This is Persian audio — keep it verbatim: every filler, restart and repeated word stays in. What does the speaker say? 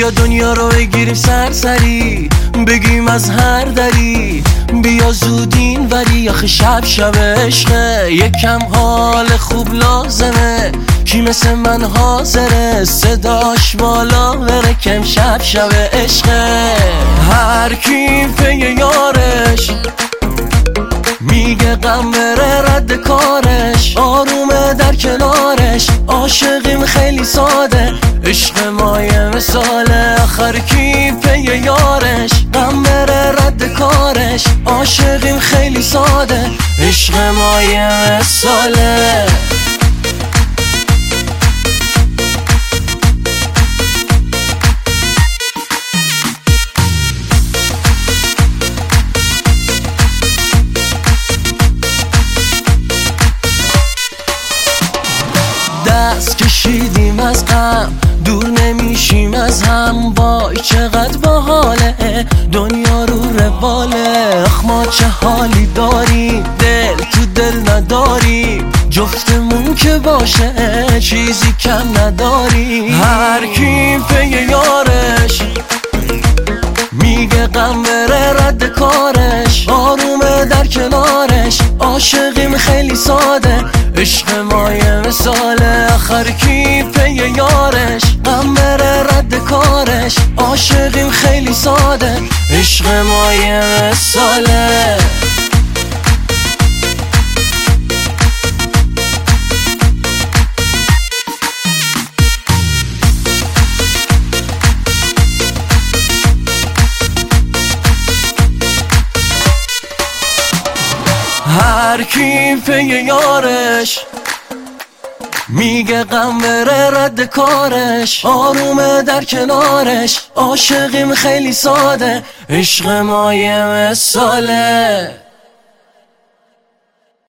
بیا دنیا رو بگیریم سرسری، بگیم از هر دری، بیا زودین ولی آخه شب شب عشقه، یکم حال خوب لازمه، کی مثل من حاضره صداش بالا بره کم شب شب عشقه. هر کی پی یارش میگه غم بره رد کارش، آرومه در کنارش، عاشقیم خیلی ساده، عشق مایه مثاله. آخر کی پی یارش غم بره رد کارش، عاشقیم خیلی ساده، عشق مایه مثاله. دست کشیدیم از غم، دور نمیشیم از هم، وای چقدر باحاله دنیا رو رواله. آخ ما چه حالی داریم، دل تو دل نداریم، جفتمون که باشه چیزی کم نداریم. هر کی پی یارش میگه غم بره رد کارش، آرومه در کنارش، عاشقیم خیلی ساده، عشق مایه مثاله. آخر کی پی یارش غم بره رد کارش، عاشقیم خیلی ساده، عشق مایه مثاله. هر کی پی یارش میگه غم بره رد کارش، آرومه در کنارش، عاشقیم خیلی ساده، عشق مایه مثاله.